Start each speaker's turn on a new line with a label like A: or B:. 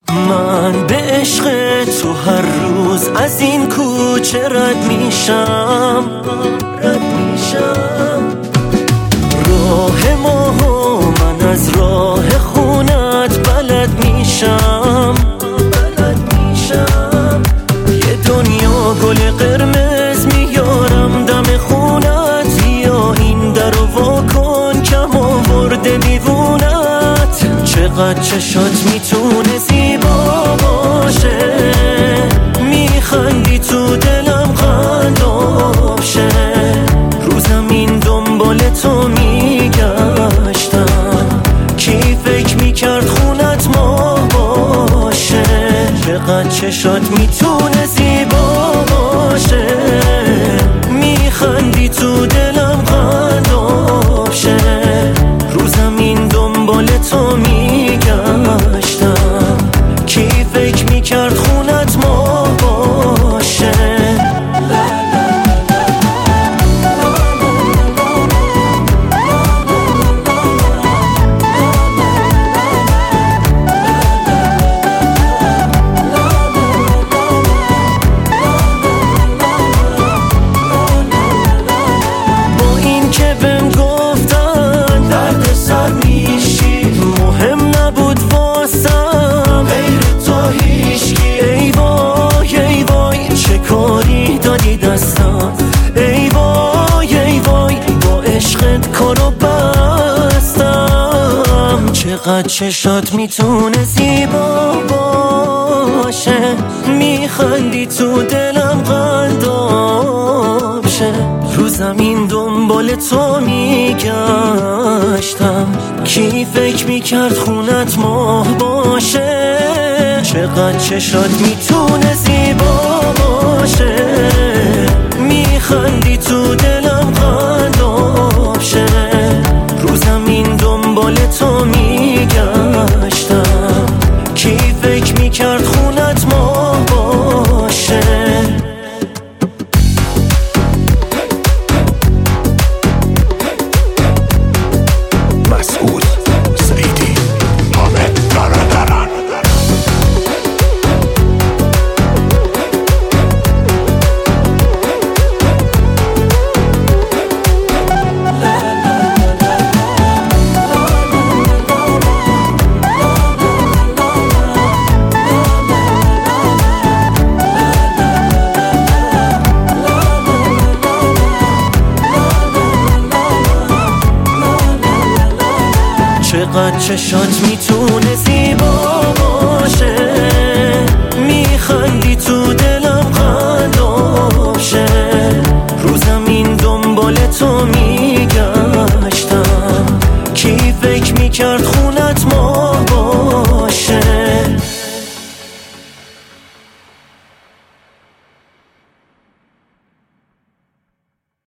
A: من به عشق تو هر روز از این کوچه رد میشم راه ما و من از راه خونت بلد میشم یه دنیا گل قرمز میارم دم خونت، یا این درو واکن کم آورده دیوونت. چقدر چشات میتونه زیبا باشه، میخندی تو دلم قلاب شه. رو زمین دنبال تو میگشتم، کی فکر میکرد خونت ما باشه. چقدر چشات میتونه زیبا باشه، میخندی تو دلم قلاب شه. رو زمین دنبال تو میگشتم، کی فکر میکرد خونت ما باشه. ای وای ای وای با عشقت کارو بستم. چقدر چشات میتونه زیبا باشه، میخندی تو دلم قلاب شه. رو زمین دنبال تو میگشتم، کی فکر میکرد خونت ماه باشه. چقدر چشات میتونه زیبا باشه، میخندی تو دلم قلاب شه. رو زمین دنبال تو میگشتم، کی فکر میکرد خونت ما باشه.
B: مسعود سعیدی، حامد برادران.
A: چقدر چشات میتونه زیبا باشه، میخندی تو دلم قلاب شه. رو زمین دنبال تو میگشتم، کی فکر میکرد